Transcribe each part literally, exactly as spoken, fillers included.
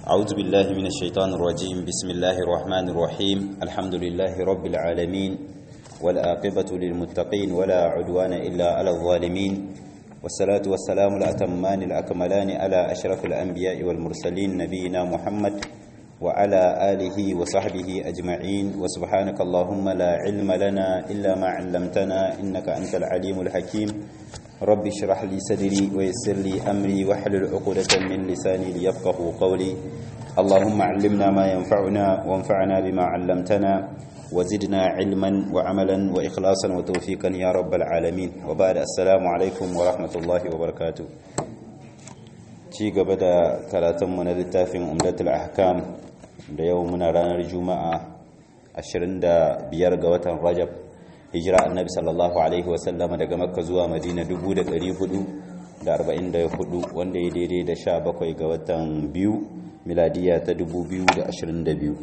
أعوذ بالله من الشيطان الرجيم بسم الله الرحمن الرحيم الحمد لله رب العالمين والعاقبة للمتقين ولا عدوان إلا على الظالمين والصلاة والسلام الأتمان الأكملان على أشرف الأنبياء والمرسلين نبينا محمد وعلى آله وصحبه أجمعين وسبحانك اللهم لا علم لنا إلا ما علمتنا إنك أنت العليم الحكيم رب اشرح لي صدري ويسر لي أمري واحلل عقدة من لساني ليفقهوا قولي اللهم علمنا ما ينفعنا وانفعنا بما علمتنا وزدنا علما وعملا وإخلاصا وتوفيقا يا رب العالمين وبعد السلام عليكم ورحمة الله وبركاته ci gaba da karatunmu na littafin umdatul ahkam da yau muna ranar juma'a ashirin da biyar ga watan rajab hijira annabi sallallahu alaihi wasallama daga makka zuwa madina dubu da ɗari hudu da arba'in da hudu wanda ya daidai da sha bakwai ga watan biyu miladiya ta dubu biyu da ashirin da biyu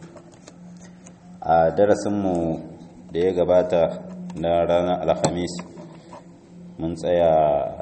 a darasinmu da ya gabata na ranar alhamis mun tsaya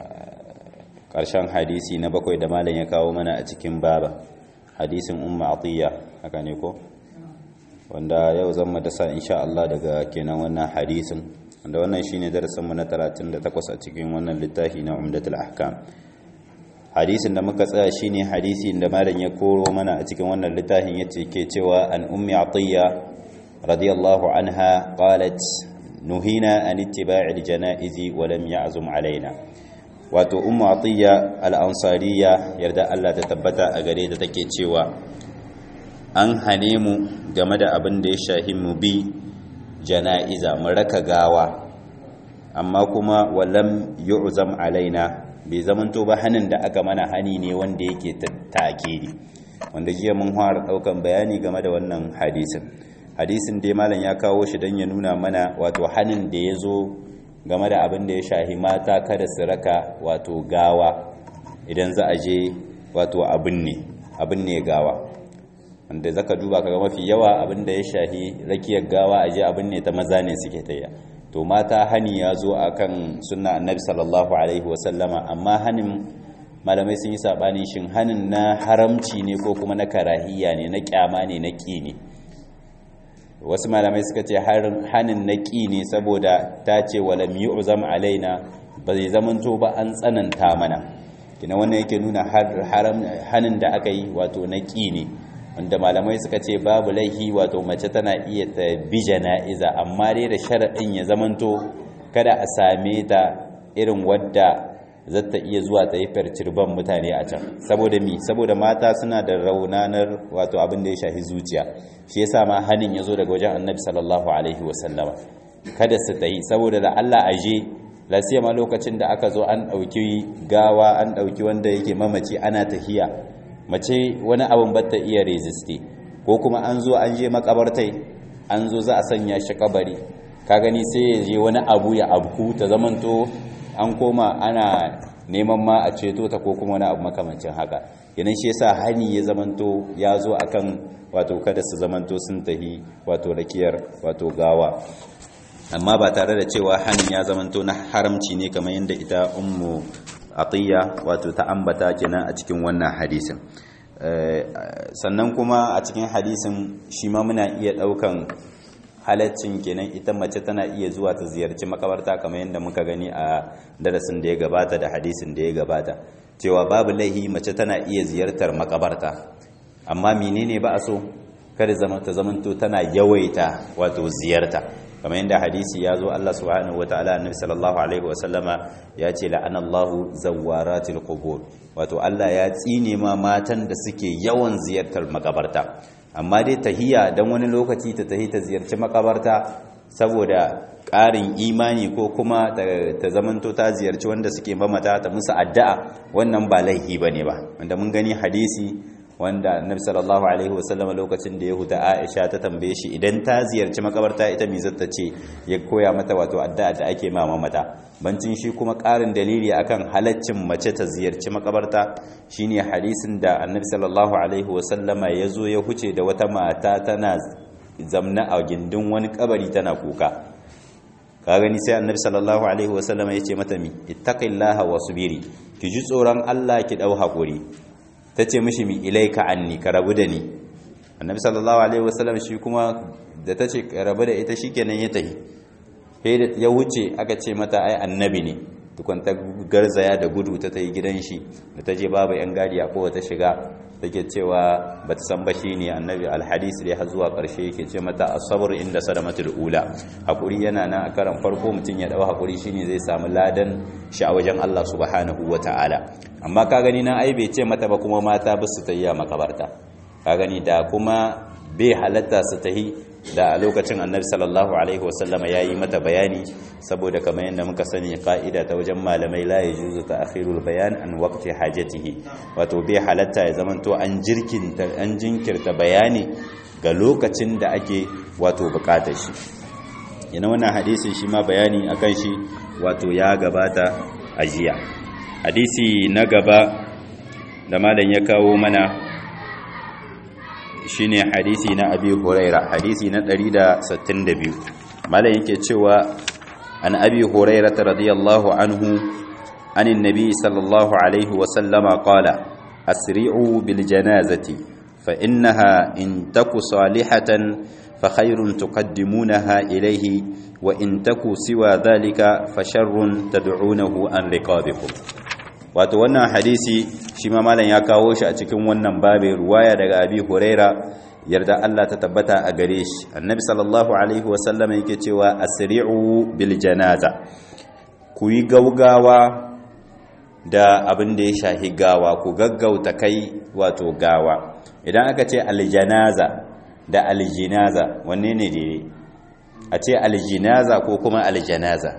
ƙarshen hadisi na bakwai da malam ya kawo mana a cikin baba hadisin umma atiyya haka ne ko wanda yau zan madasa insha Allah daga kenan wannan hadisin wanda wannan shine darasin mu na talatin da takwas a cikin wannan littafi na umdatul ahkam hadisin da muka tsaya shine hadisin da malam ya koro mana a cikin wannan littafin yace ke cewa an ummi atiyya radiyallahu anha qalat nuhina an ittiba'il janaizi wa lam ya'zum alaina wato ummu atiyya al-ansariya yarda Allah ta tabbata a gare ta take cewa an hane mu game da abin da ya shahi mu bi jana'iza mu raka gawa amma kuma walam yu'zam alaina bai zamanto ba hanin da aka mana hani ne wanda yake takidi wanda jiya mun fara daukan bayani game da wannan hadisin hadisin dai malam ya kawo shi dan ya nuna mana wato hanin da yazo game da abin da ya shahi mata kada su raka wato gawa idan za a je wato abin ne abin ne gawa wanda zaka duba kaga mafi yawa abin da ya shahi rakiyar gawa a je abin ne ta maza ne suke tayya to mata hani ya zo akan sunna annabi sallallahu alaihi wasallama amma hanin malamai sun yi sabani shin hanin na haramci ne ko kuma na karahiya ne na kyama ne na ki ne wasu malamai suka ce hanin na ƙi ne saboda ta ce walam yu'zam alaina ba zai zamanto ba an tsananta mana kina wannan yake nuna hanin da aka yi wato na ƙi ne wanda malamai suka ce babu laihi wato mace tana iya ta bi jana'iza amma dai da sharaɗin ya zamanto kada a same ta irin wadda zata iya zuwa ta yi farcirban mutane a can saboda mi saboda mata suna da raunanar wato abin da ya shafi zuciya shi yasa ma hanin yazo daga wajen annabi sallallahu alaihi wasallama kada su tayi saboda da Allah aje lasiya ma lokacin da aka zo an dauki gawa an dauki wanda yake mamaci ana tahiya mace wani abin batta iya resiste ko kuma an zo an je makabartai an zo za a sanya shi kabari ka gani sai ya je wani abu ya abku ta zamanto an koma ana neman ma a ceto ta ko kuma wani abu makamancin haka yanin shi yasa hani ya zamanto ya zo akan wato kada su zamanto sun tahi wato rakiyar wato gawa amma ba tare da cewa hanin ya zamanto na haramci ne kamar yadda ita ummu atiyya wato ta ambata kenan a cikin wannan hadisin sannan kuma a cikin hadisin shi ma muna iya daukan halaccin kenan ita mace tana iya zuwa ta ziyarci makabarta kamar yadda muka gani a darasin da ya gabata da hadisin da ya gabata cewa babu laihi mace tana iya ziyartar makabarta amma menene ba a so kada zama ta zamanto tana yawaita wato ziyarta kamar yadda hadisi ya zo Allah subhanahu wataala annabi sallallahu alaihi wasallama ya ce la'anallahu zawaratil qubur wato Allah ya tsine ma matan da suke yawan ziyartar makabarta amma dai tahiya dan wani lokaci ta tahi ta ziyarci makabarta saboda ƙarin imani ko kuma ta zamanto ta ziyarci wanda suke mamata ta musu addu'a wannan ba laifi bane ba wanda mun gani hadisi wanda annabi sallallahu alaihi wasallam lokacin da ya huta Aisha ta tambaye shi idan ta ziyarci makabarta ita me zata ce ya koya mata wato addu'a da ake ma mamata bancin shi kuma ƙarin dalili akan halaccin mace ta ziyarci makabarta shine hadisin da annabi sallallahu alaihi wasallama yazo ya huce da wata mata tana zamna a gindin wani kabari tana kuka ka gani sai annabi sallallahu alaihi wasallama yace mata mi ittaqillaha wasbiri ki ji tsoron Allah ki dau hakuri ta ce mishi mi ilaika anni ka rabu da ni. Annabi sallallahu alaihi wasallam shi kuma da ta ce ka rabu da ita shikenan ya tahi, sai da ya wuce aka ce mata ai annabi ne, tukun ta garzaya da gudu ta tayi gidan shi, da ta je babu yan gadi a kowa ta shiga take cewa ba ta san ba shi ne annabi. alhadis dai har zuwa ƙarshe yake ce mata as-sabr inda sadamatul ula, hakuri yana nan a karan farko mutum ya dau hakuri shine zai samu ladan shi a wajen Allah subhanahu wataala. Amma ka gani nan ai bai ce mata ba kuma mata ba su tayya makabarta, ka gani da kuma bai halatta su tahi da a lokacin annabi sallallahu alaihi wasallama ya yi mata bayani, saboda kamar yadda muka sani ka'ida ta wajen malamai la yajuzu ta'khirul bayan an waqti hajatihi, wato bai halatta ya zamanto an jirkinta an jinkirta bayani ga lokacin da ake wato bukatar shi. yana wannan hadisin shi ma bayani akan shi wato ya gabata a jiya. Hadisi na gaba da malam ya kawo mana shine hadisi na Abi Huraira, hadisi na ɗari da sittin da biyu. Malam yake cewa an Abi Huraira radiyallahu anhu anin nabi sallallahu alaihi wa sallama qala asri'u bil janazati fa innaha in taku salihatan fa khairun tuqaddimunaha ilayhi wa in taku siwa dhalika fa sharrun tad'unahu an riqabikum. Wato wannan hadisi shi ma malam ya kawo shi a cikin wannan babe, ruwaya daga Abi Huraira yarda Allah ta tabbata a gare shi. Annabi sallallahu alaihi wasallam yake cewa asri'u bil janaza, ku yi gaugawa da abin da ya shahi gawa, ku gaggauta kai wato gawa. Idan aka ce aljanaza da aljinaza wanne ne daidai? A ce aljinaza ko kuma aljanaza?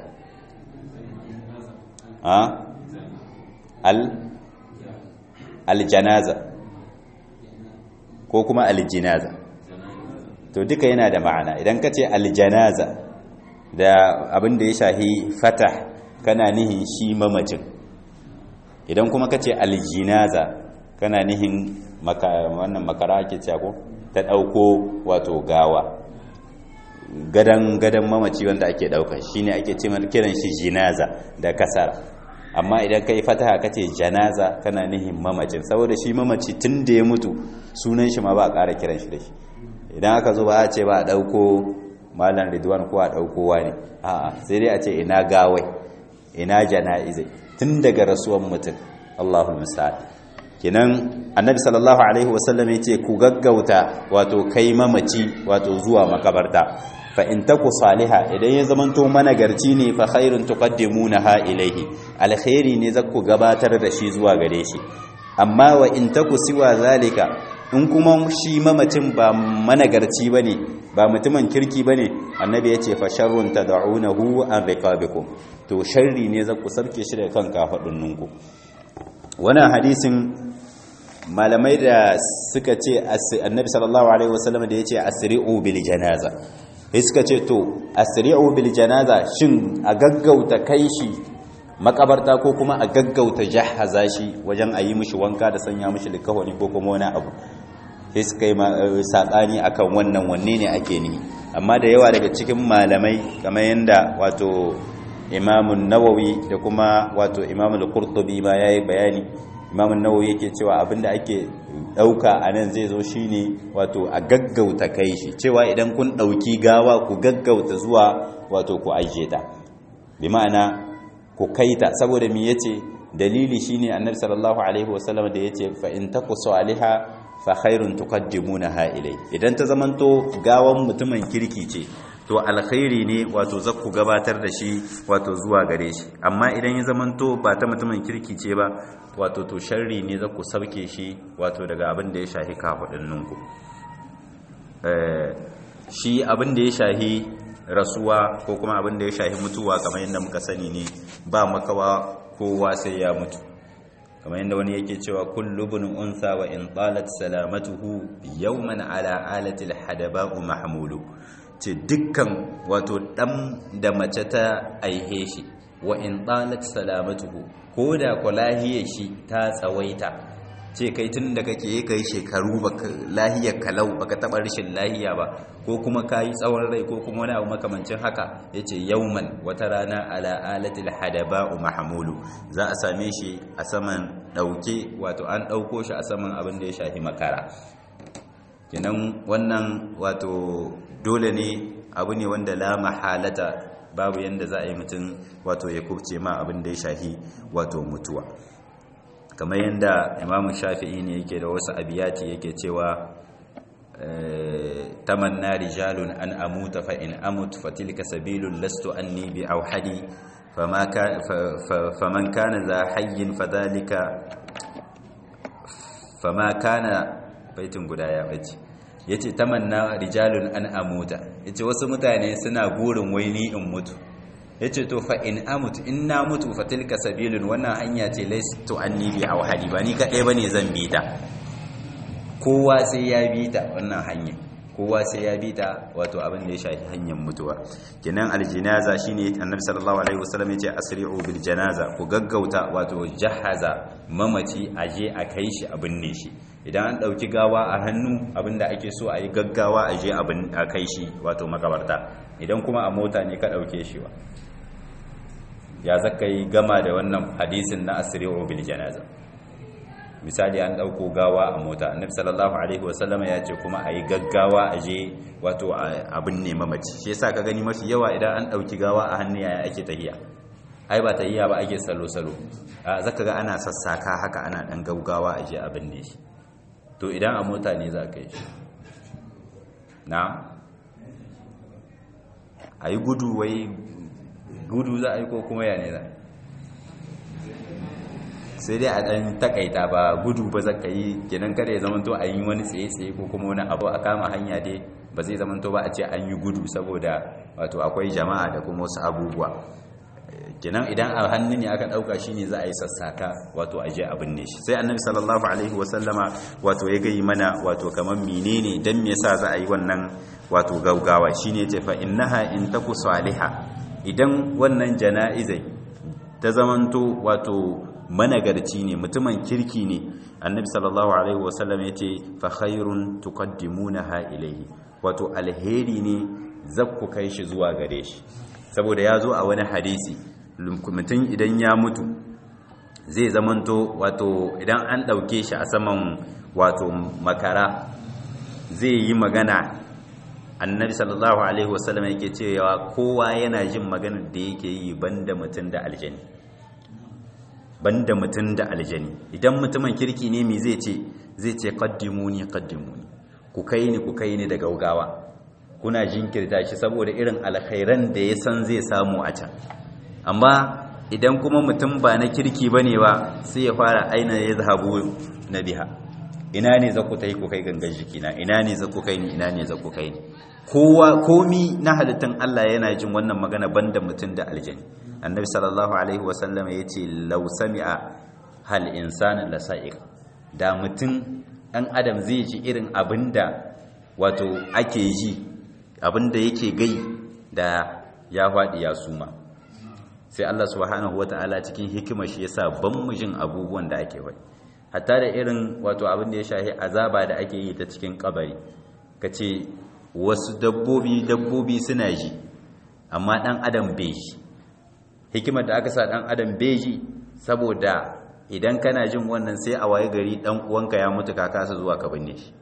a al aljanaza ko kuma aljinaza, to duka yana da ma'ana. Idan ka ce aljanaza da abin da ya shahi fatah kana nihin shi mamacin, idan kuma ka ce aljinaza kana nihin wannan makara ake ko ta ɗauko wato gawa, gadan gadan mamaci wanda ake ɗauka shine ake ce kiran shi jinaza da kasara. Amma idan kai fataha kace janaza kana nihin mamacin, saboda shi mamaci tun da ya mutu sunan shi ma ba a ƙara kiran shi da shi. Idan aka zo ba a ce ba a ɗauko malam Ridwan ko a ɗauko wani, a'a sai dai a ce ina gawai ina jana'izai tun daga rasuwan mutum. Allahul musta'an. Kenan annabi sallallahu alaihi wasallam yace ku gaggauta wato kai mamaci wato zuwa makabarta. Fa in taku saliha, idan ya zamanto managarci ne fa khairun tuqaddimunaha ilaihi, alkhairi ne zakku gabatar da shi zuwa gare shi. Amma wa in taku siwa zalika, in kuma shi mamacin ba managarci bane ba mutumin kirki bane, annabi yace fa sharrun tad'unahu an riqabikum, to sharri ne zakku sarke shi da kan kafadunku. Wannan hadisin malamai da suka ce annabi sallallahu alaihi wasallam da yace asri'u bil janaza, sai suka ce to asri'u bil janaza shin a gaggauta kai shi makabarta ko kuma a gaggauta jahaza shi wajen ayi mishi wanka da sanya mishi likafani ko kuma wani abu. Sai suka yi sabani akan wannan wanne ne ake ni. Amma da yawa daga cikin malamai kamar yanda wato Imam an-Nawawi da kuma wato Imam al-Qurtubi ma yayi bayani. Imam an-Nawawi yake cewa abinda ake dauka anan zai zo shine wato a gaggauta kai shi, cewa idan kun dauki gawa ku gaggauta zuwa wato ku aije ta, bi ma'ana ku kaita. Saboda me yace dalili shine annabi sallallahu alaihi wasallam da yace fa in taku salihah fa khairun tuqaddimunaha ilai, idan ta zamanto gawan mutumin kirki ce to alkhairi ne wato zakku gabatar da shi wato zuwa gare shi. Amma idan ya zamanto ba ta mutumin kirki ce ba, wato to sharri ne zakku sauke shi wato daga abin da ya shahi kafadanninku. eh shi abin da ya shahi rasuwa ko kuma abin da ya shahi mutuwa kamar yadda muka sani ne ba makawa kowa sai ya mutu. kamar yadda wani yake cewa kullu ibn unsa wa in talat salamatuhu yawman ala alatil hadaba'u mahmulu, ce dukkan wato dan da mace ta aihe shi wa in talat salamatuhu, ko da ko lahiyar shi ta tsawaita, ce kai tun da kake kai shekaru baka lahiyar kalau baka taba rishin lahiya ba, ko kuma kai tsawon rai ko kuma wani abu makamancin haka, yace yawman wata rana ala alatil hadaba'u mahmulu, za a same shi a saman dauke wato an dauko shi a saman abin da ya shafi makara kenan wannan wato dole ne abu ne wanda la mahalata babu yanda za a yi mutum wato ya kubce ma abin da ya shafi wato mutuwa kamar yanda Imam Shafi'i ne yake da wasu abiyati yake cewa tamanna rijalun an amuta fa in amut fatilka sabilun lastu anni bi awhadi fama ka faman kana za hayyin fadhalika fama kana baitin guda ya bace yace tamanna rijalun an amuta yace wasu mutane suna gurin wai ni in mutu yace to fa in amut in na mutu fatilka sabilun wannan hanya ce lastu anni bi awhadi ba ni kadai bane zan bi ta kowa sai ya bi ta wannan hanya kowa sai ya bi ta wato abin da ya shafi hanyar mutuwa kenan aljinaza shine annabi sallallahu alaihi wasallam yace asri'u bil janaza ku gaggauta wato jahaza mamaci aje a kai shi abin ne shi idan an dauki gawa a hannu abinda ake so a yi gaggawa aje abin a kai shi wato makabarta idan kuma a mota ne ka dauke shi wa ya zaka yi gama da wannan hadisin na asri'u bil janaza misali an dauko gawa a mota annabi sallallahu alaihi wasallam ya ce kuma ayi gaggawa aje wato abin ne mamaci shi yasa ka gani mafi yawa idan an dauki gawa a hannu yaya ake tahiya ai ba tahiya ba ake salo salo a zaka ga ana sassaka haka ana dan gaggawa aje abin ne shi to idan a mota ne za ka yi shi na ayi gudu wai gudu za a yi ko kuma ya ne za sai dai a ɗan takaita ba gudu ba zaka yi kenan kada ya zamanto a yi wani tsaye-tsaye ko kuma wani abu a kama hanya dai ba zai zamanto ba a ce an yi gudu saboda wato akwai jama'a da kuma wasu abubuwa kenan idan a hannu ne aka ɗauka shi ne za a yi sassaka wato a je abin ne shi sai annabi sallallahu alaihi wasallama wato ya gayi mana wato kamar menene dan me yasa za a yi wannan wato gaugawa shine ce fa innaha in taku salihah idan wannan jana'izai ta zamanto wato managarci ne mutumin kirki ne annabi sallallahu alaihi wasallam yace fa khairun tuqaddimunaha ilayhi wato alheri ne zakku kai shi zuwa gare shi saboda ya zo a wani hadisi mutum idan ya mutu zai zamanto wato idan an dauke shi a saman wato makara zai yi magana annabi sallallahu alaihi wasallam yake cewa kowa yana jin maganar da yake yi banda mutum da aljani banda mutum da aljani idan mutumin kirki ne me zai ce zai ce qaddimuni qaddimuni ku kai ni ku kai ni da gaugawa kuna jinkirta shi saboda irin alkhairan da ya san zai samu a can amma idan kuma mutum ba na kirki bane ba sai ya fara aina yazhabu nabiha ina ne za ku tai ku kai gangan jikina ina ne za ku kai ni ina ne za ku kai ni kowa komi na halittan Allah yana jin wannan magana banda mutum da aljani annabi sallallahu alaihi wasallam ya ce law sami'a hal insana lasa'iq da mutum ɗan adam zai ji irin abinda wato ake ji abinda yake gai da ya faɗi ya suma sai Allah subhanahu wata'ala cikin hikimar shi yasa ban mu jin abubuwan da ake faɗi hatta da irin wato abinda ya shahi azaba da ake yi ta cikin kabari kace wasu dabbobi dabbobi suna ji amma ɗan adam bai ji hikimar da aka sa dan adam beji saboda idan kana jin wannan sai a waye gari dan uwanka ya mutu ka kasa zuwa ka binne shi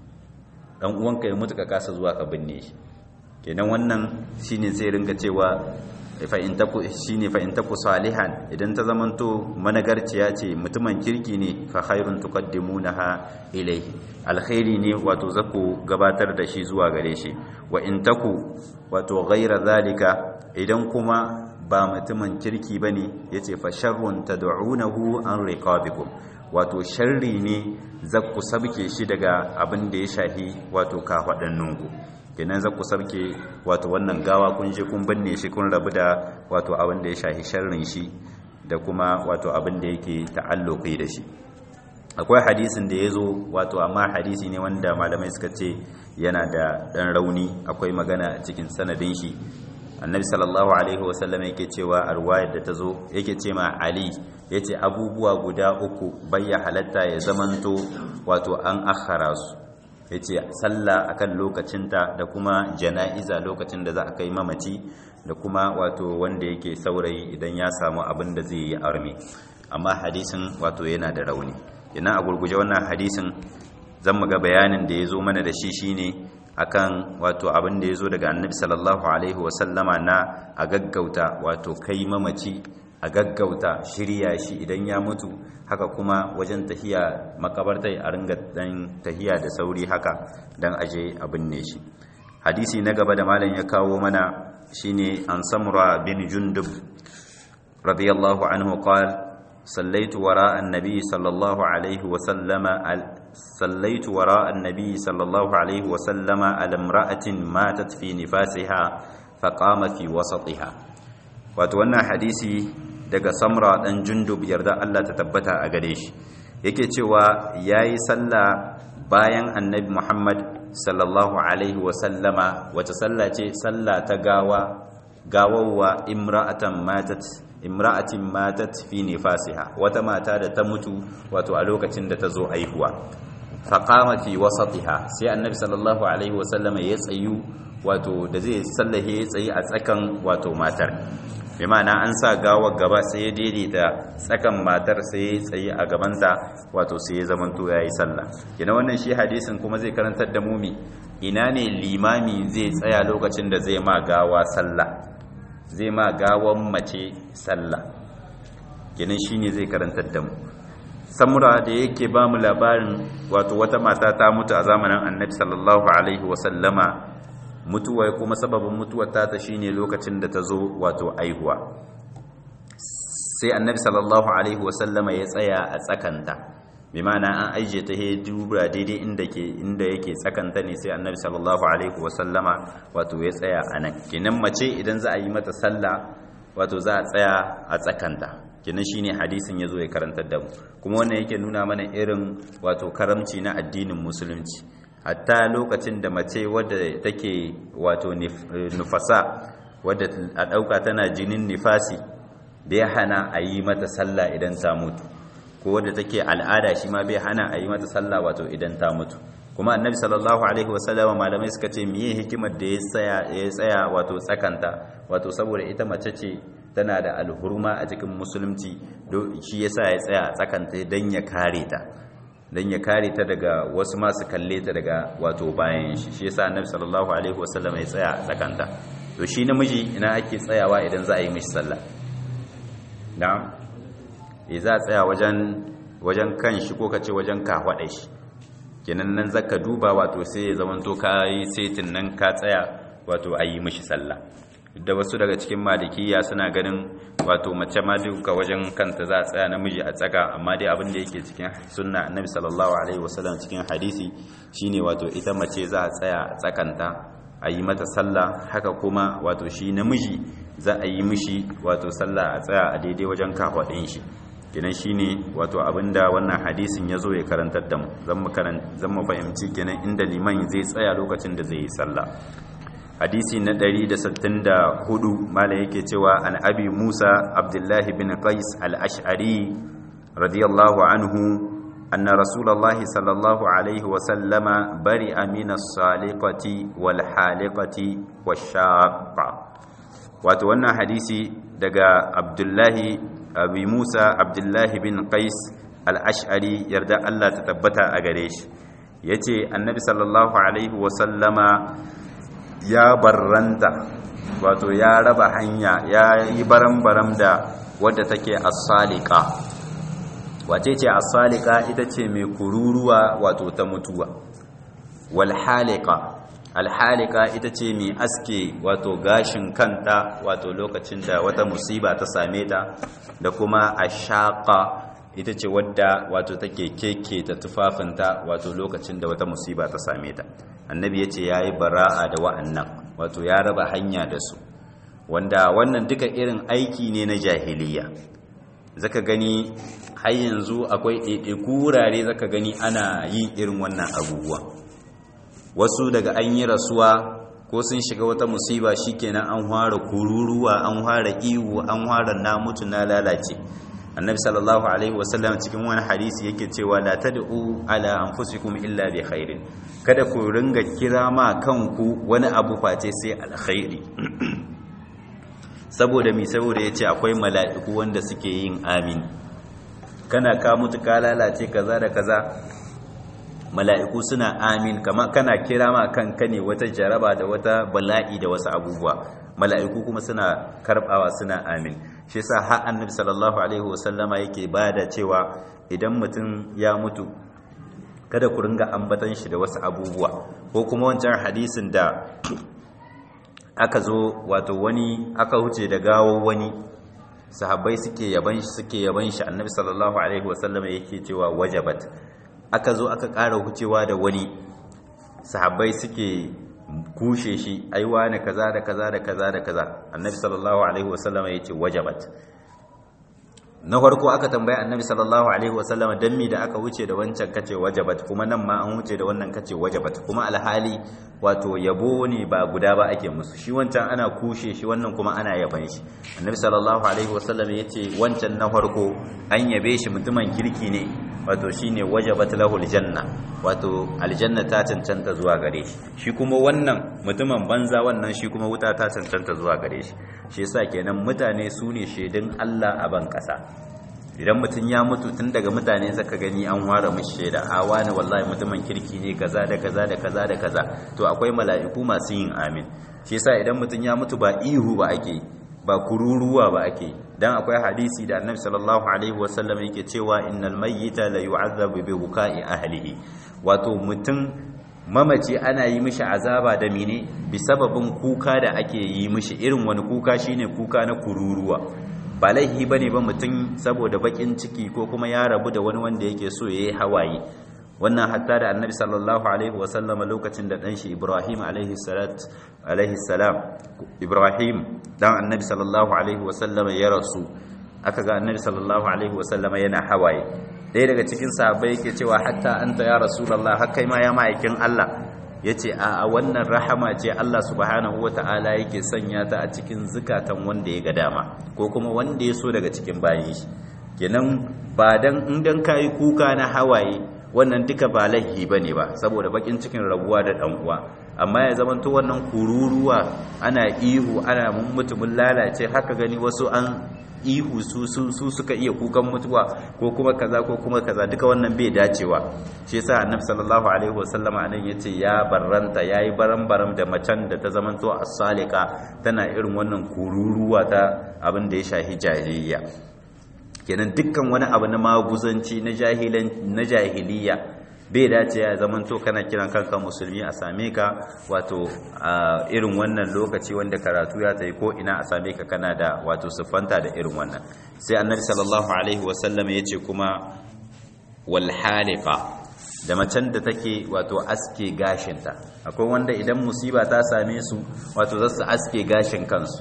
dan uwanka ya mutu ka kasa zuwa ka binne shi kenan wannan shine sai ringa cewa fa in taku shine fa in taku salihan idan ta zamanto managarciya ce mutumin kirki ne fa khairun tuqaddimunaha ilayhi alkhairi ne wato zaku gabatar da shi zuwa gare shi wa in taku wato ghaira zalika idan kuma ba mutumin kirki bane yace fa sharrun tad'unahu an riqabikum wato sharri ne zakku sabke shi daga abin da ya shahi wato kafadannunku kenan zakku sabke wato wannan gawa kun je kun binne shi kun rabu da wato abin da ya shahi sharrin shi da kuma wato abin da yake ta'alluqi da shi akwai hadisin da yazo wato amma hadisi ne wanda malamai suka ce yana da dan rauni akwai magana a cikin sanadin shi annabi sallallahu alaihi wasallam yake cewa a ruwayar da ta zo yake ce ma ali yace abubuwa guda uku bayya halatta ya zamanto wato an akhara su yace sallah akan lokacinta da kuma jana'iza lokacin da za a kai mamaci da kuma wato wanda yake saurayi idan ya samu abin da zai yi arme amma hadisin wato yana da rauni. Ina a gurguje wannan hadisin zan muga bayanin da ya zo mana da shi shine akan wato abin da ya zo daga annabi sallallahu alaihi wasallama na a gaggauta wato kai mamaci a gaggauta shirya shi idan ya mutu, haka kuma wajen tahiya makabartai a ringa dan tahiya da sauri haka dan aje a binne shi. Hadisi na gaba da malam ya kawo mana shine an Samura bin Jundub radiyallahu anhu qala صليت وراء النبي صلى الله عليه وسلم صليت وراء النبي صلى الله عليه وسلم على امرأة ماتت في نفاسها فقام في وسطها. wato wannan hadisi daga Samra dan Jundub yarda Allah ta tabbata a gare shi yake cewa yayi sallah bayan annabi Muhammad sallallahu alaihi wasallama. wata sallah ce? sallah ta gawa gawawa imra'atan matat imra'atin matat fi nifasiha, wata mata da ta mutu wato a lokacin da ta zo aihuwa. faqama fi wasatiha, sai annabi sallallahu alaihi wasallama ya tsayu wato da zai sallahe ya tsayi a tsakan wato matar, bi ma'ana an sa gawar gaba sai ya daidaita tsakan matar sai ya tsayi a gabanta wato sai ya zamanto yayi sallah. kina wannan shi hadisin kuma zai karantar da mu ina ne limami zai tsaya lokacin da zai ma gawa sallah, zai ma gawan mace sallah. kenan shine zai karantar da mu. Samura da yake ba mu labarin wato wata mata ta mutu a zamanin annabi sallallahu alaihi wasallama, mutuwa kuma sababin mutuwar ta ta shine lokacin da ta zo wato aihuwa. sai annabi sallallahu alaihi wasallama ya tsaya a tsakanta, bi ma'ana an aije ta he dubra daidai inda ke inda yake tsakanta ne, sai annabi sallallahu alaihi wasallama wato ya tsaya anan. kenan mace idan za a yi mata sallah wato za a tsaya a tsakanta, kenan shine hadisin yazo ya karantar da mu. kuma wannan yake nuna mana irin wato karamci na addinin musulunci, hatta lokacin da mace wadda take wato nufasa wadda a dauka tana jinin nifasi bai hana a yi mata sallah idan ta mutu, ko wadda take al'ada shi ma bai hana a yi mata sallah wato idan ta mutu. kuma annabi sallallahu alaihi wasallam malamai suka ce miye hikimar da ya tsaya ya tsaya wato tsakanta, wato saboda ita mace ce tana da alhurma a cikin musulunci, shi yasa ya tsaya a tsakanta dan ya kare ta dan ya kare ta daga wasu masu kalle ta daga wato bayan shi shi yasa annabi sallallahu alaihi wasallam ya tsaya a tsakanta. to shi namiji ina ake tsayawa idan za a yi mishi sallah? na'am, e za a tsaya wajen wajen kan shi ko kace wajen kahwada shi, kenan nan zaka duba wato sai ya zamanto ka yi setin nan ka tsaya wato a yi mishi sallah. da wasu daga cikin malikiya suna ganin wato mace ma duka wajen kanta za a tsaya, namiji a tsaka, amma dai abin da yake cikin sunna annabi sallallahu alaihi wasallam cikin hadisi shine wato ita mace za a tsaya a tsakanta a yi mata sallah, haka kuma wato shi namiji za a yi mishi wato sallah a tsaya a daidai wajen kafadin shi. kenan shine wato abinda wannan hadisin yazo ya karantar da mu, zan mu karan zan mu fahimci kenan inda liman zai tsaya lokacin da zai yi sallah. hadisi na ɗari da sittin da hudu malai yake cewa an abi Musa Abdullahi bin Qais al-Ash'ari radiyallahu anhu anna rasulullahi sallallahu alaihi wa sallama bari'a min as-saliqati wal haliqati wash-shaqqa. wato wannan hadisi daga Abdullahi abi Musa Abdullahi bin Qais al-Ash'ari yarda Allah ta tabbata a gare shi yace annabi sallallahu alaihi wa sallama ya barranta wato ya raba hanya, ya yi baram-baram da wadda take as-salika. wace ce as-salika? ita ce mai kururuwa wato ta mutuwa. wal halika, al-halika ita ce mai aske wato gashin kanta wato lokacin da wata musiba ta same ta, da kuma ashaqa ita ce wadda wato take keke ta tufafinta wato lokacin da wata musiba ta same ta. annabi ya ce ya yi bara'a da wa'annan, wato ya raba hanya da su, wanda wannan duka irin aiki ne na jahiliya. zaka gani har yanzu akwai ɗaiɗaiku wurare zaka gani ana yin irin wannan abubuwa. wasu daga an yi rasuwa ko sun shiga wata musiba shikenan an fara kururuwa, an fara ihu, an fara na mutu na lalace. annabi sallallahu alaihi wasallam cikin wani hadisi yake cewa la tad'u ala anfusikum illa bi khairin, kada ku ringa kira ma kanku wani abu face sai alkhairi. saboda mi saboda yace akwai mala'iku wanda suke yin amin, kana ka mutu ka lalace kaza da kaza mala'iku suna amin, kama kana kira ma kanka ne wata jaraba da wata bala'i da wasu abubuwa, mala'iku kuma suna karbawa suna amin. shi yasa har annabi sallallahu alaihi wasallama yake bada cewa idan mutum ya mutu kada ku ringa ambatan shi da wasu abubuwa, ko kuma wancan hadisin da aka zo wato wani aka huce da gawo wani sahabbai suke yaban shi suke yaban shi annabi sallallahu alaihi wasallama yake cewa wajabat. Aka zo aka ƙara hucewa da wani sahabbai suke kushe shi aiwa ne kaza da kaza da kaza da kaza, annabi sallallahu alaihi wasallama yace wajabat. Na farko aka tambaya annabi sallallahu alaihi wasallama dan mi da aka wuce da wancan kace wajabat, kuma nan ma an wuce da wannan kace wajabat, kuma alhali wato yabo ne ba guda ba ake musu, shi wancan ana kushe shi wannan kuma ana yaban shi. Annabi sallallahu alaihi wasallama yace wancan na farko an yabe shi mutumin kirki ne, wato shine wajabat lahul janna, wato aljanna ta cancanta zuwa gare shi. Shi kuma wannan mutumin banza wannan shi kuma wuta ta cancanta zuwa gare shi. Shi yasa kenan mutane su ne shaidun Allah a ban kasa. Idan mutum ya mutu tun daga mutane zaka gani an ware mishi shaida, a wani wallahi mutumin kirki ne kaza da kaza da kaza da kaza, to akwai mala'iku masu yin amin. Shi yasa idan mutum ya mutu ba ihu ba ake, ba kururuwa ba ake, dan akwai hadisi da annabi sallallahu alaihi wasallam yake cewa innal mayyita la yu'adhabu bi buka'i ahlihi, wato mutum mamaci ana yi mishi azaba da mene bi sababin kuka da ake yi mishi, irin wani kuka shine kuka na kururuwa. Ba laihi bane ba mutum saboda bakin ciki ko kuma ya rabu da wani wanda yake so yayi hawaye. Wannan hatta da annabi sallallahu alaihi wasallam lokacin da dan shi Ibrahim alaihi salat alaihi salam Ibrahim dan annabi sallallahu alaihi wasallam ya rasu, aka ga annabi sallallahu alaihi wasallam yana hawaye. Ɗaya daga cikin sahabbai yake cewa hatta anta ya rasulullah, har kai ma ya ma'aikin Allah, yace a wannan rahama ce Allah subhanahu wataala yake sanya ta a cikin zukatan wanda ya ga dama ko kuma wanda ya so daga cikin bayin shi. Kenan ba dan in dan kai kuka na hawaye wannan duka ba laihi bane ba, saboda bakin cikin rabuwa da dan uwa, amma ya zamanto wannan kururuwa ana ihu ana mun mutu mun lalace, haka gani wasu an ihu su su su suka iya kukan mutuwa ko kuma kaza ko kuma kaza, duka wannan bai dacewa. Shi yasa annabi sallallahu alaihi wasallama anan yace ya barranta yayi baram-baram da macen da ta zamanto as-salika tana irin wannan kururuwa ta abin da ya shahi jahiliya. Kenan dukkan wani abu na maguzanci na jahilan na jahiliya bai dace ya zamanto kana kiran kanka musulmi a same ka wato a irin wannan lokaci wanda karatu ya tayi ko ina a same ka kana da wato siffanta da irin wannan. Sai annabi sallallahu alaihi wasallam yace kuma wal haliqa, da macen da take wato aske gashinta. Akwai wanda idan musiba ta same su wato zasu aske gashin kansu,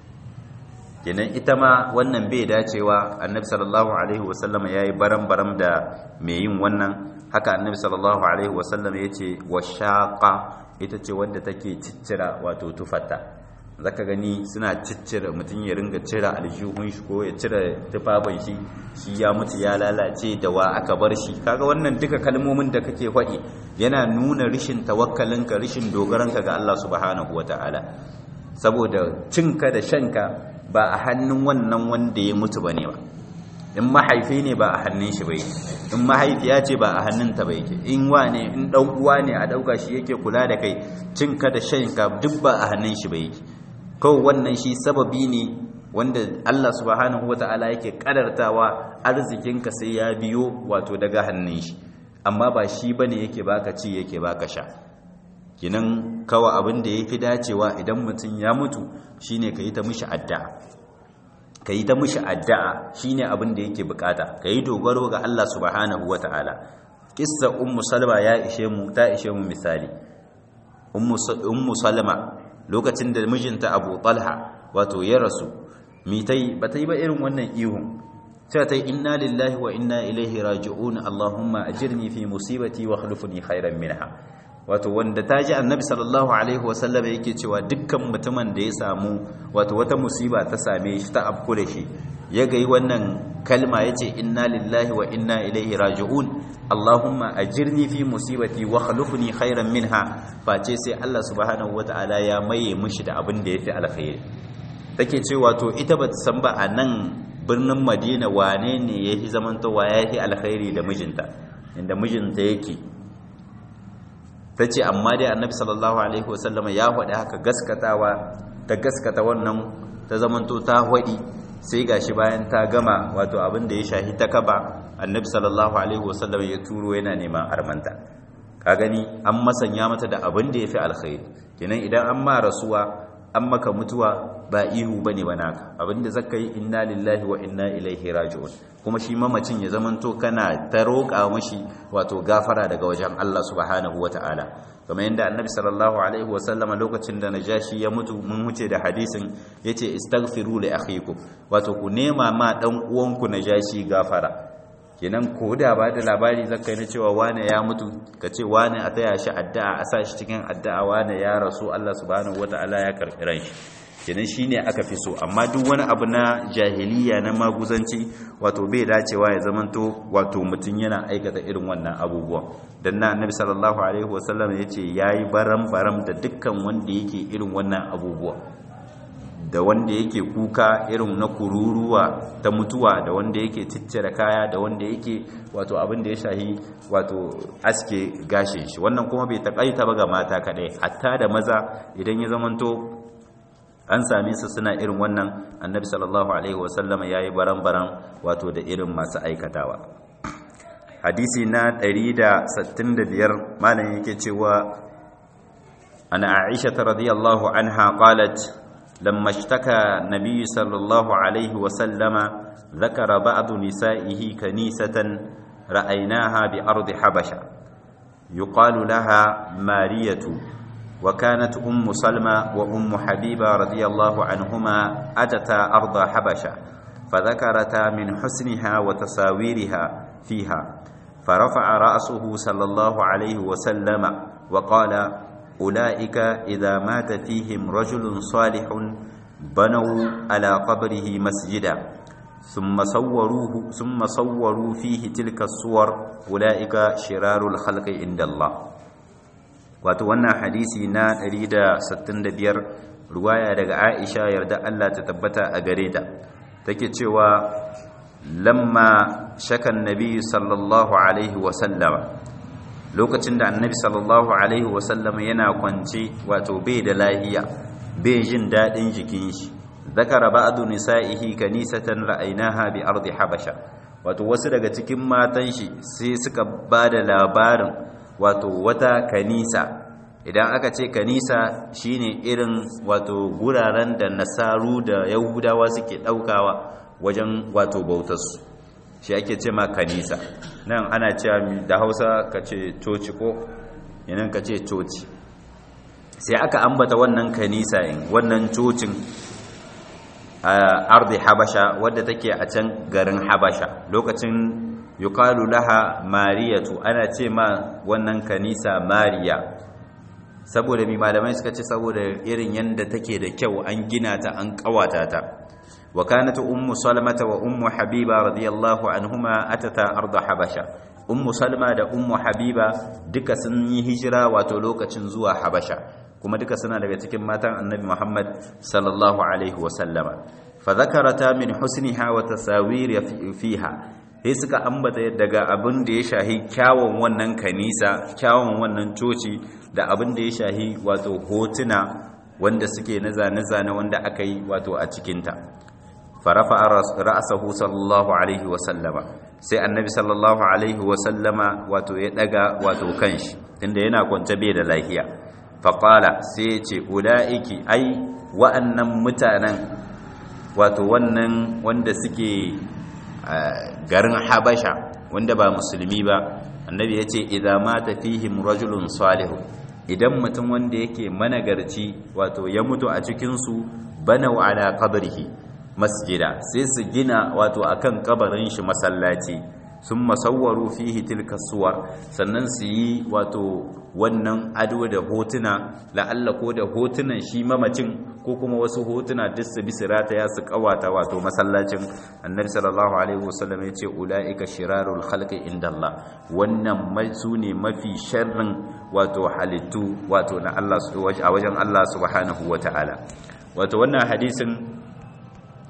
kenan ita ma wannan bai dacewa. Annabi sallallahu alaihi wasallam yayi baram-baram da mai yin wannan. Haka annabi sallallahu alaihi wasallam yace washaqa, ita ce wanda take ciccira wato tufatta. Zaka gani suna ciccira, mutun ya ringa cira aljihun shi ko ya cira tufafin shi, shi ya mutu ya lalace da wa aka bar shi. Kaga wannan duka kalmomin da kake faɗi yana nuna rishin tawakkalinka, rishin dogaranka ga Allah subhanahu wataala, saboda cinka da shanka ba a hannun wannan wanda ya mutu bane ba. In mahaifi ne ba a hannun shi bai, in mahaifiya ce ba a hannunta bai ke, in wane in dan uwa ne a dauka shi yake kula da kai, cinka da shanka duk ba a hannun shi bai. Kawai wannan shi sababi ne wanda Allah subhanahu wataala yake kadartawa arzikinka sai ya biyo wato daga hannun shi, amma ba shi bane yake baka ci yake baka sha. Kinan kawai abin da yafi dacewa idan mutum ya mutu shine kai ta mishi addu'a, kai ta mishi addu'a shine abin da yake bukata, kai dogaro ga Allah subhanahu wataala. Kissa ummu salma ya ishe mu ta ishe mu misali. ummu ummu salma lokacin da mijinta Abu Talha wato ya rasu, mitai batai ba irin wannan ihun, sai ta inna lillahi wa inna ilaihi raji'un, Allahumma ajirni fi musibati wa akhlifni khairan minha. Wato wanda ta ji annabi sallallahu alaihi wasallam yake cewa dukkan mutumin da ya samu wato wata musiba ta same shi ta afku da shi, ya ga yi wannan kalma yace inna lillahi wa inna ilaihi raji'un, Allahumma ajirni fi musibati wa akhlifni khairan minha, face sai Allah subhanahu wataala ya maye mishi da abin da yafi alkhairi. Take cewa to ita ba ta san ba a nan birnin Madina wane ne yafi zamantowa yafi alkhairi da mijinta inda mijinta yake tace amma dai annabi sallallahu alaihi wasallam ya faɗi haka gaskatawa ta gaskata wannan ta zamanto ta faɗi sai gashi bayan ta gama wato abin da ya shahi ta kaba annabi sallallahu alaihi wasallam ya turo yana neman armanta ka gani an masanya mata da abin da yafi alkhairi kenan idan an ma rasuwa an maka mutuwa ba ihu bane ba naka abinda zaka yi inna lillahi wa inna ilaihi raji'un kuma shi mamacin ya zamanto kana ta roƙa mashi wato gafara daga wajen Allah subhanahu wata'ala kamar yadda annabi sallallahu alaihi wasallam lokacin da najashi ya mutu mun huce da hadisin yace istaghfiru li akhikum wato ku nema ma dan uwanku najashi gafara kenan ko da ba da labari zaka yi na cewa wane ya mutu ka ce wane a taya shi addu'a a sa shi cikin addu'a wane ya rasu Allah subhanahu wata'ala ya karɓi ran shi kenan shine aka fi so amma duk wani abu na jahiliya na maguzanci wato bai dacewa ya zamanto wato mutum yana aikata irin wannan abubuwan dan na annabi sallallahu alaihi wasallam yace yayi baram baram da dukkan wanda yake irin wannan abubuwa da wanda yake kuka irin na kururuwa ta mutuwa da wanda yake ciccire kaya da wanda yake wato abin da ya shahi wato aske gashin shi wannan kuma bai takaita ba ga mata kadai hatta da maza idan ya zamanto an same su suna irin wannan annabi sallallahu alaihi wasallam yayi baran-baran wato da irin masu aikatawa hadisi na ɗari da sittin da biyar malam yake cewa ana Aisha radhiyallahu anha qalat لما اشتكى النبي صلى الله عليه وسلم ذكر بعض نسائه كنيسة رأيناها بأرض حبشة يقال لها مارية وكانت أم سلمى وأم حبيبة رضي الله عنهما أتتا أرض حبشة فذكرتا من حسنها وتصاويرها فيها فرفع رأسه صلى الله عليه وسلم وقال أولئك إذا مات فيهم رجل صالح بنوا على قبره مسجدا ثم صوروه ثم صوروا فيه تلك الصور أولئك شرار الخلق عند الله وتوانا حديثنا أريد ستن دبير رواية دقاء عائشة يرد ألا تتبت أغريدا تكتشوا لما شكى النبي صلى الله عليه وسلم lokacin da annabi sallallahu alaihi wasallam yana kwance wato bai da lahiya bai jin dadin jikin shi zakara ba'du nisa'ihi kanisatan ra'aynaha bi ardi habasha wato wasu daga cikin matan shi sai suka bada labarin wato wata kanisa idan aka ce kanisa shine irin wato guraren da nasaru da yahudawa suke daukawa wajen wato bautarsu shi ake ce ma kanisa nan ana cewa da hausa ka ce coci ko yanan ka ce coci sai aka ambata wannan kanisa in wannan cocin a ardi habasha wadda take a can garin habasha lokacin yuqalu laha mariyatu ana ce ma wannan kanisa mariya saboda mi malamai suka ce saboda irin yanda take da kyau an gina ta an kawata ta وكانت أم سلمة وأم حبيبة رضي الله عنهما أتتا أرض حبشة أم سلمة دا أم حبيبة دكا سني هجرة وتلوكة زوا حبشة كما دكا سنة لغتك ماتا النبي محمد صلى الله عليه وسلم فذكرتا من حسنها وتساوير فيها sai suka ambata daga abin da ya shahi kyawun wannan kanisa kyawun wannan coci da abin da ya shahi wato hotuna wanda suke na zane-zane wanda aka yi wato a cikinta farafa ra'asahu sallallahu alaihi wasallama sai annabi sallallahu alaihi wasallama wato ya daga wato kanshi tunda yana kwance bai da lafiya faqala sai ya ce ulaiki ai wa'annan mutanen wato wannan wanda suke garin habasha wanda ba musulmi ba annabi ya ce idza mata fihim rajulun salihun idan mutum wanda yake managarci wato ya mutu a cikinsu banau ala qabrihi masjida sai su gina wato akan kabarin shi masallaci sun masawwaru fihi tilka suwar sannan su yi wato wannan ado da hotuna la'alla ko da hotunan shi mamacin ko kuma wasu hotuna duk su bisirata ya su kawata wato masallacin annabi sallallahu alaihi wasallam ya ce ulaika shirarul khalqi indallah wannan su ne mafi sharrin wato halittu wato na Allah a wajen Allah subhanahu wataala wato wannan hadisin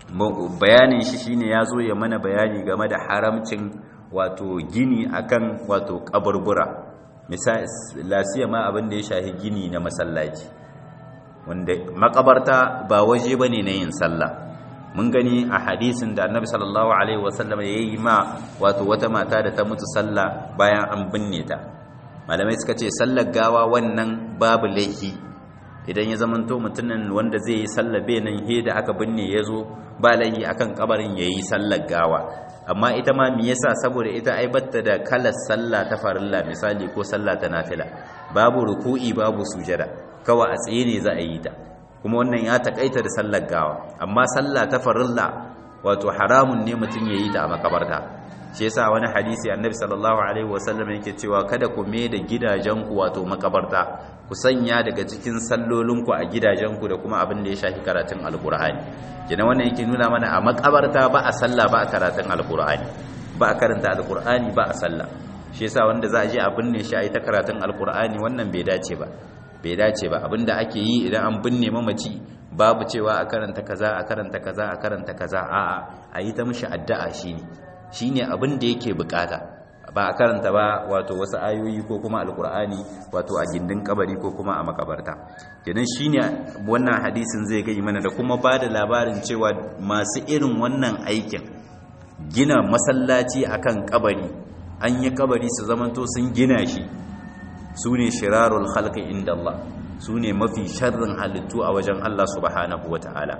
bayanin shi shine yazo ya mana bayani game da haramcin wato gini akan wato kaburbura misali lasiya ma abin da ya shahi gini na masallaci wanda makabarta ba waje bane na yin sallah mun gani a hadisin da annabi sallallahu alaihi wasallam yayi ma wato wata mata da ta mutu sallah bayan an binne ta malamai suka ce sallar gawa wannan babu laifi idan ya zamanto mutumin wanda zai yi sallah bai nan he da aka binne yazo ba laifi akan kabarin yayi sallar gawa amma ita ma me yasa saboda ita ai batta da kalar sallah ta farilla misali ko sallah ta nafila babu ruku'i babu sujada kawai a tsaye ne za a yi ta kuma wannan ya takaita da sallar gawa amma sallah ta farilla wato haramun ne mutum yayi ta a makabarta shi yasa wani hadisi annabi sallallahu alaihi wasallam yake cewa kada ku me da gidajenku wato makabarta ku sanya daga cikin sallolinku a gidajenku da kuma abin da ya shafi karatun alqur'ani kina wannan yake nuna mana a makabarta ba a sallah ba a karatun alqur'ani ba a karanta alqur'ani ba a sallah shi yasa wanda za a je a binne shi a yi ta karatun alqur'ani wannan bai dace ba bai dace ba abinda ake yi idan an binne mamaci babu cewa a karanta kaza a karanta kaza a karanta kaza a'a a yi ta mishi addu'a shine shine abin da yake bukata ba a karanta ba wato wasu ayoyi ko kuma alkur'ani wato a gindin kabari ko kuma a makabarta kenan shine wannan hadisin zai gai mana da kuma bada labarin cewa masu irin wannan aikin gina masallaci akan kabari an yi kabari su zamanto sun gina shi su ne shirarul khalqi inda Allah su ne mafi sharrin halittu a wajen Allah subhanahu wata'ala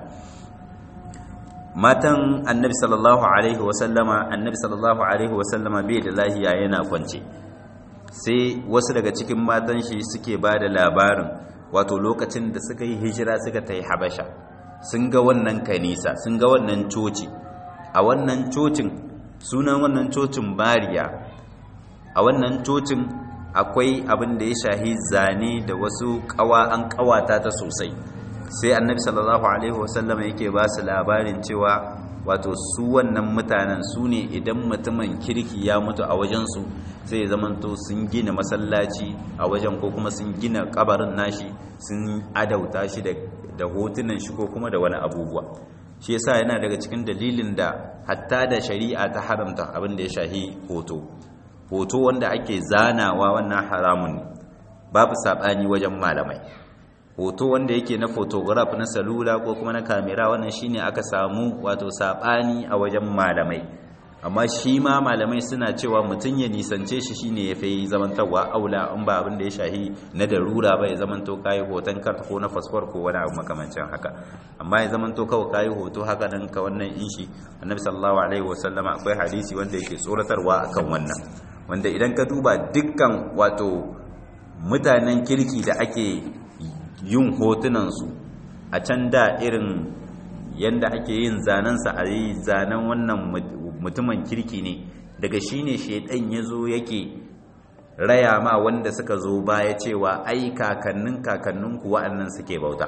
matan annabi sallallahu alaihi wasallama annabi sallallahu alaihi wasallama bai da lahiya yana kwance sai wasu daga cikin matan shi suke ba da labarin wato lokacin da suka yi hijira suka ta yi habasha sun ga wannan kanisa sun ga wannan coci a wannan cocin sunan wannan cocin bariya a wannan cocin akwai abin da ya shahi zane da wasu kawa an kawata ta sosai sai annabi sallallahu alaihi wasallam yake ba su labarin cewa wato su wannan mutanen su ne idan mutumin kirki ya mutu a wajensu sai ya zamanto sun gina masallaci a wajen ko kuma sun gina kabarin nashi sun adauta shi da hotunan shi ko kuma da wani abubuwa shi yasa yana daga cikin dalilin da hatta da shari'a ta haramta abin da ya shahi hoto hoto wanda ake zanawa wannan haramun ne babu sabani wajen malamai hoto wanda yake na photograph na salula ko kuma na kamera wannan shine aka samu wato sabani a wajen malamai amma shi ma malamai suna cewa mutun ya nisance shi shine yafi zamantawa aula in ba abin da ya shahi na darura ba ya zamanto kai hoton karta ko na fasfor ko wani abu makamancin haka amma ya zamanto kawai kai hoto haka nan ka wannan in shi annabi sallallahu alaihi wasallama akwai hadisi wanda yake tsoratarwa akan wannan wanda idan ka duba dukkan wato mutanen kirki da ake yin hotunansu a can da irin yadda ake yin zanensa a yi zanen wannan mutumin kirki ne daga shi ne shaidan ya zo yake raya ma wanda suka zo baya cewa ai kakannin kakanninku wa'annan suke bauta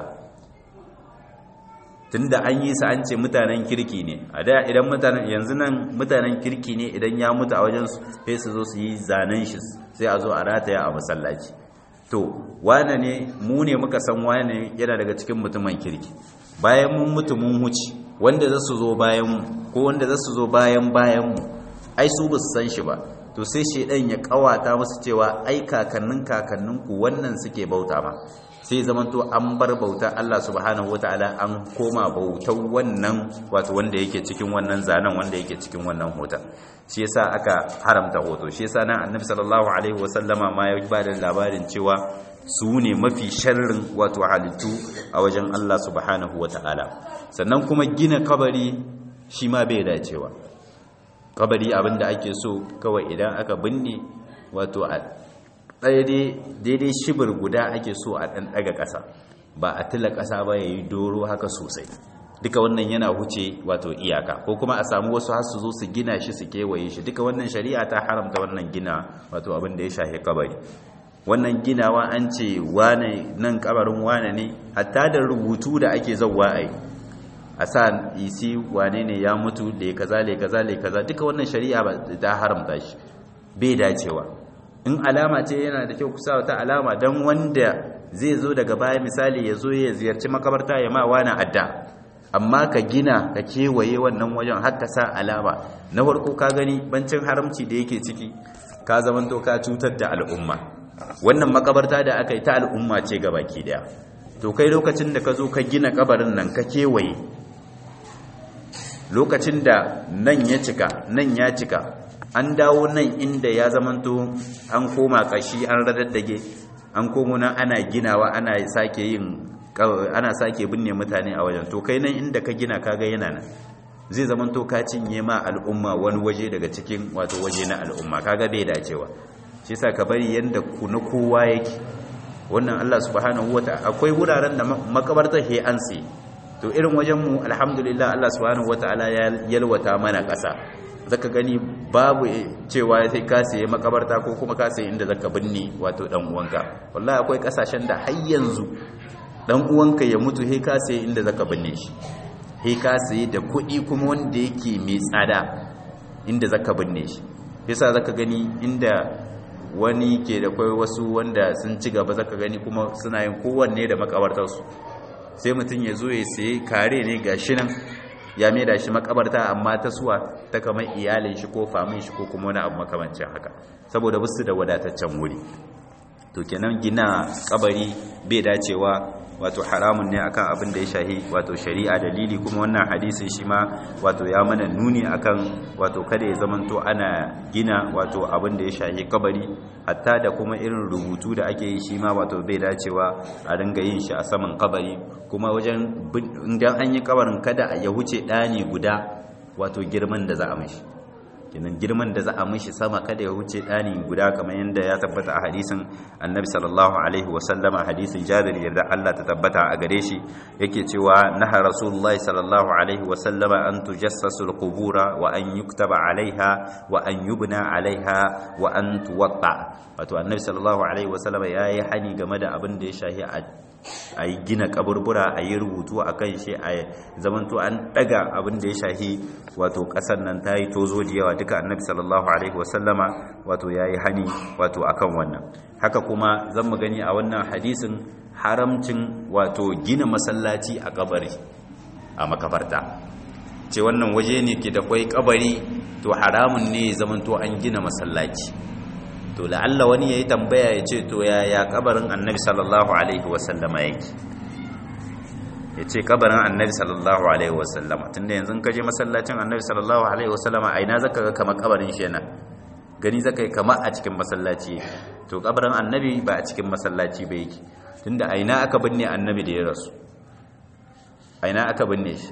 tunda an yi sa an ce mutanen kirki ne a da idan mutanen yanzu nan mutanen kirki ne idan ya mutu a wajen sai su zo su yi zanen shi sai a zo a rataya a masallaci to wane ne mu ne muka san wane yana daga cikin mutumin kirki bayan mun mutu mun huci wanda za su zo bayan mu ko wanda za su zo bayan bayan mu ai su ba su san shi ba to sai shedan ya kawata musu cewa ai kakannin kakanninku wannan suke bauta ma sai zamanto an bar bauta Allah subhanahu wataala an koma bautar wannan wato wanda yake cikin wannan zanen wanda yake cikin wannan hoton shi yasa aka haramta hoto shi yasa nan annabi sallallahu alaihi wasallama ma ya ba da labarin cewa su ne mafi sharrin wato halittu a wajen Allah subhanahu wataala sannan kuma gina kabari shi ma bai dacewa kabari abinda ake so kawai idan aka binne wato a daidai shibir guda ake so a ɗan ɗaga ƙasa ba a tila ƙasa ba ya yi doro haka sosai duka wannan yana huce wato iyaka ko kuma a samu wasu har su zo su gina shi su kewaye shi duka wannan shari'a ta haramta wannan gina wato abin da ya shafi kabari wannan ginawa an ce wane nan kabarin wane ne hatta da rubutu da ake zauwa a yi a sa isi wane ne ya mutu da ya kaza le kaza le kaza duka wannan shari'a ba ta haramta shi bai dacewa in alama ce yana da kyau kusa wata alama don wanda zai zo daga baya misali ya zo ya ziyarci makabarta ya ma wani adda amma ka gina ka kewaye wannan wajen har ka sa alama na farko ka gani bancin haramci da yake ciki ka zamanto ka cutar da al'umma. Wannan makabarta da aka yi ta al'umma ce gabaki daya, to kai lokacin da ka zo ka gina kabarin nan ka kewaye, lokacin da nan ya cika nan ya cika an dawo nan inda ya zamanto an koma kashi an radaddage an komo nan ana ginawa ana sake yin ana sake binne mutane a wajen, to kai nan inda ka gina kaga yana nan zai zamanto ka cinye ma al'umma wani waje daga cikin wato waje na al'umma, kaga bai dacewa. shi yasa ka bari yanda ku na kowa yake. Wannan Allah subhanahu wataala akwai wuraren da makabartar he an sai, to irin wajen mu alhamdulillah Allah subhanahu wataala ya yalwata mana ƙasa, zaka gani babu cewa sai ka saye makabarta ko kuma ka saye inda zaka binne wato dan uwanka. Wallahi akwai kasashen da har yanzu dan uwanka ya mutu he ka saye inda zaka binne shi, he ka saye da kuɗi kuma wanda yake mai tsada inda zaka binne shi. Yasa zaka gani inda wani ke da kai wasu wanda sun ci gaba zaka gani kuma suna yin kowanne da makabartarsu, sai mutum ya zo ya saye kare ne gashi nan ya mai da shi makabarta amma ta suwa ta kamar iyalin shi ko famin shi ko kuma wani abu makamancin haka, saboda basu da wadataccen wuri. To kenan gina kabari bai dacewa, wato haramun ne akan abin da ya shahi wato shari'a. Dalili kuma wannan hadisin shi ma wato ya mana nuni akan wato kada ya zamanto ana gina wato abin da ya shahi kabari, hatta da kuma irin rubutu da ake yi shi ma wato bai dacewa a ringa yin shi a saman kabari. Kuma wajen idan an yi kabarin kada ya wuce ɗani guda wato girman da za a mishi, kinan girman da za a mishi sama kada ya wuce ɗani guda, kamar yadda ya tabbata a hadisin annabi sallallahu alaihi wasallam, a hadisin jabir yarda Allah ta tabbata a gare shi, yake cewa naha rasulullahi sallallahu alaihi wasallam an tujassasu alqubura wa an yuktaba alaiha wa an yubna alaiha wa an tuwatta. Wato annabi sallallahu alaihi wasallam yayi hani game da abin da ya shahi a yi gina kaburbura, a yi rubutu a kan shi, a zamanto an daga abin da ya shahi wato kasar nan ta yi tozo da yawa. Duka annabi sallallahu alaihi wasallama wato ya yi hani wato akan wannan. Haka kuma zan mu gani a wannan hadisin haramcin wato gina masallaci a kabari a makabarta, ce wannan waje ne ke da kwai kabari to haramun ne zamanto an gina masallaci. To la'alla wani yayi tambaya ya ce to yaya kabarin annabi sallallahu alaihi wasallama yake, ya ce kabarin annabi sallallahu alaihi wasallama, tunda yanzu ka je masallacin annabi sallallahu alaihi wasallama a ina zaka ga kamar kabarin shi yana gani, zaka yi kamar a cikin masallaci. To kabarin annabi ba a cikin masallaci ba yake, tunda a ina aka binne annabi da ya rasu, a ina aka binne shi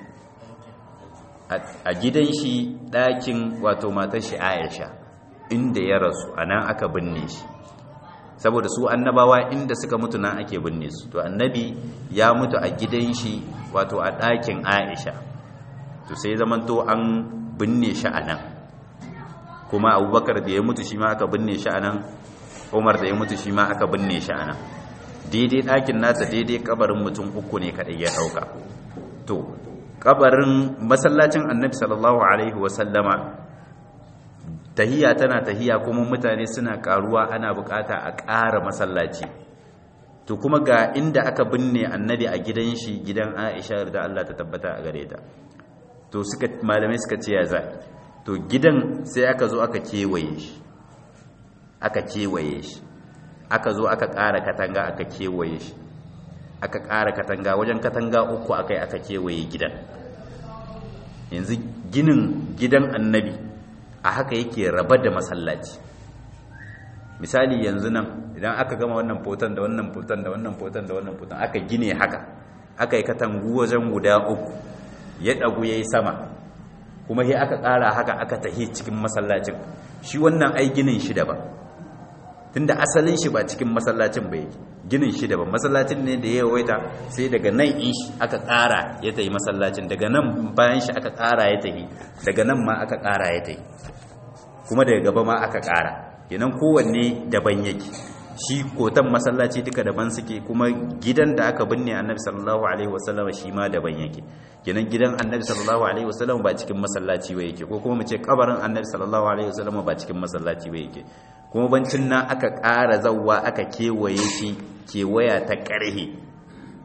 a gidan shi ɗakin wato matar shi Aisha inda ya rasu, a nan aka binne shi, saboda su annabawa inda suka mutu nan ake binne su. To annabi ya mutu a gidan shi wato a ɗakin Aisha, to sai zamanto an binne shi a nan. Kuma Abubakar da ya mutu shi ma aka binne shi a nan, Umar da ya mutu shi ma aka binne shi a nan. Daidai ɗakin nasa daidai kabarin mutum uku ne kaɗai ya ɗauka. To kabarin masallacin annabi sallallahu alaihi wasallama tahiya tana tahiya, kuma mutane suna karuwa, ana bukata a ƙara masallaci. To kuma ga inda aka binne annabi a gidan shi, gidan Aisha da Allah ta tabbata a gare ta. To suka malamai suka ce ya za, to gidan sai aka zo aka kewaye shi aka kewaye shi aka zo aka ƙara katanga aka kewaye shi aka ƙara katanga, wajen katanga uku akai aka kewaye gidan. Yanzu ginin gidan annabi a haka yake raba da masallaci. Misali yanzu nan idan aka gama wannan foton da wannan foton da wannan foton da wannan foton aka gine haka, aka yi katangu wajen guda uku, ya dagu yayi sama, kuma sai aka ƙara haka aka tahi cikin masallacin. Shi wannan ai ginin shi daban, tunda asalin shi ba cikin masallacin ba yake, ginin shi daban. Masallacin ne da ya yawaita, sai daga nan in shi aka ƙara ya tahi masallacin, daga nan bayan shi aka ƙara ya tahi, daga nan ma aka ƙara ya tahi, kuma daga gaba ma aka ƙara. Kenan kowanne daban yake, shi kotan masallaci duka daban suke, kuma gidan da aka binne annabi sallallahu alaihi wasallam shi ma daban yake. Kenan gidan annabi sallallahu alaihi wasallam ba cikin masallaci ba yake, ko kuma mu ce kabarin annabi sallallahu alaihi wasallam ba cikin masallaci ba yake. Kuma bancin nan aka ƙara zawwa aka kewaye shi kewaya ta ƙarhe,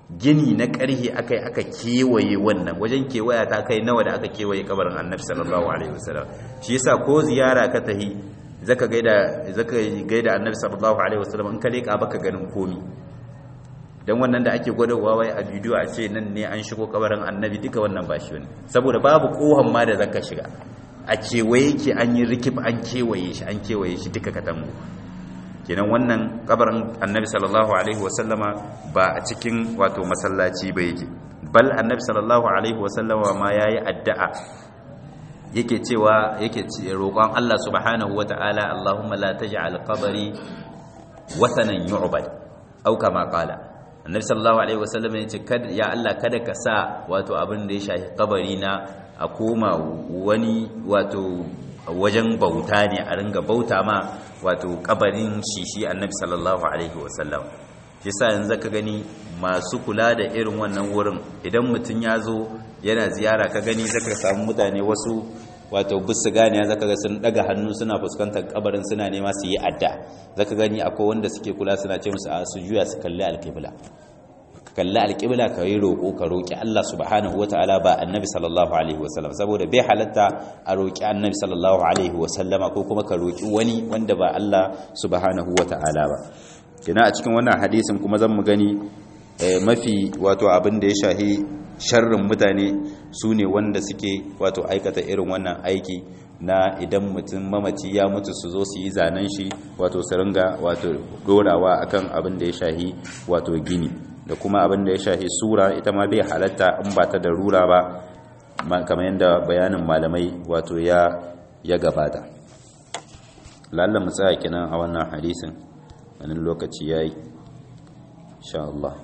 gini na ƙarhi akai aka kewaye wannan wajen kewaya ta kai nawa da aka kewaye kabarin annabi sallallahu alaihi wasallam shi yasa ko ziyara ka tahi zaka gaida zaka gaida annabi sallallahu alaihi wasallam in ka leka baka ganin komi dan wannan da ake gwadawa wai a bidiyo a ce nan ne an shigo kabarin annabi duka wannan ba shi wani saboda babu kohan ma da zaka shiga a kewaye ke an yi rikib an kewaye shi an kewaye shi duka katangu kenan wannan kabarin annabi sallallahu alaihi wasallama ba a cikin wato masallaci ba yake bal annabi sallallahu alaihi wasallama ma yayi addu'a yake cewa yake roƙon Allah subhanahu wataala Allahumma la taj'al qabri wathanan yu'bad au kama qala annabi sallallahu alaihi wasallama yace kada ya Allah kada ka sa wato abin da ya shafi kabari na a koma wani wato wajen bauta ne a ringa bauta ma wato kabarin shi shi annabi sallallahu alaihi wasallam shi sa yanzu ka gani masu kula da irin wannan wurin idan mutum ya zo yana ziyara ka gani zaka samu mutane wasu wato bisu gane zaka ga sun daga hannu suna fuskantar kabarin suna nema su yi adda zaka gani akwai wanda suke kula suna ce musu a su juya su kalli alqibla kalli alƙibla ka yi roƙo ka roƙi Allah subhanahu wa ta'ala ba annabi sallallahu alaihi wasallam saboda bai halatta a roƙi annabi sallallahu alaihi wasallama ko kuma ka roƙi wani wanda ba Allah subhanahu wa ta'ala ba kina a cikin wannan hadisin kuma zan mu gani mafi wato abin da ya shahi sharrin mutane su ne wanda suke wato aikata irin wannan aiki na idan mutum mamaci ya mutu su zo su yi zanen shi wato su ringa wato dorawa akan abin da ya shahi wato gini da kuma abin da ya shahi sura ita ma bai halatta in ba ta da rura ba kamar yadda bayanin malamai wato ya ya gabata lalla mu tsaya kenan a wannan hadisin wannan lokaci yayi insha Allah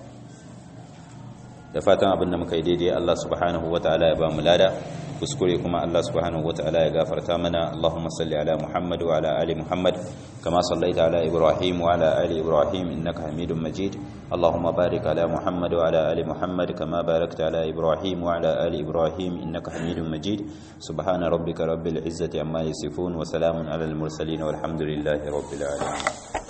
da fatan abin da muka yi daidai Allah subhanahu wataala ya ba mu lada kuskure kuma Allah subhanahu wataala ya gafarta mana Allahumma salli ala Muhammad wa ala ali Muhammad kama sallaita ala Ibrahim wa ala ali Ibrahim innaka Hamidum Majid Allahumma barik ala Muhammad wa ala ali Muhammad kama barakta ala Ibrahim wa ala ali Ibrahim innaka Hamidum Majid subhana rabbika rabbil izzati amma yasifun wa salamun ala al mursalin walhamdulillahi rabbil alamin